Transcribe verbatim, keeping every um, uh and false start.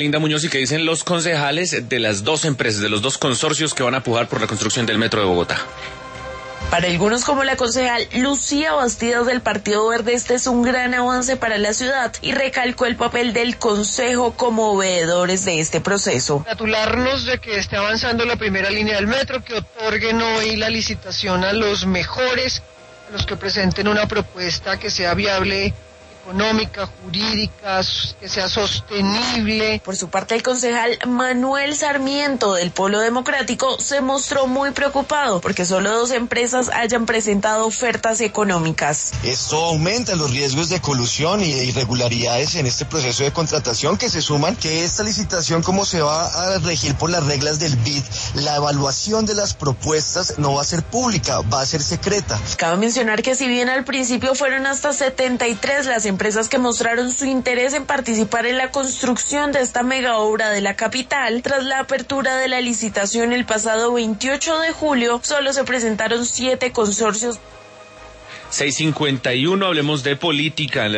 Linda Muñoz, ¿y qué dicen los concejales de las dos empresas, de los dos consorcios que van a pujar por la construcción del metro de Bogotá? Para algunos, como la concejal Lucía Bastidas del Partido Verde, este es un gran avance para la ciudad y recalcó el papel del Consejo como veedores de este proceso. Gratularnos de que esté avanzando la primera línea del metro, que otorguen hoy la licitación a los mejores, a los que presenten una propuesta que sea viable, económica, jurídica, que sea sostenible. Por su parte, el concejal Manuel Sarmiento del Polo Democrático se mostró muy preocupado porque solo dos empresas hayan presentado ofertas económicas. Esto aumenta los riesgos de colusión y de irregularidades en este proceso de contratación que se suman, que esta licitación, como se va a regir por las reglas del B I D, la evaluación de las propuestas no va a ser pública, va a ser secreta. Cabe mencionar que si bien al principio fueron hasta setenta y tres las empresas que mostraron su interés en participar en la construcción de esta mega obra de la capital, tras la apertura de la licitación el pasado veintiocho de julio, solo se presentaron siete consorcios. seis cincuenta y uno, hablemos de política.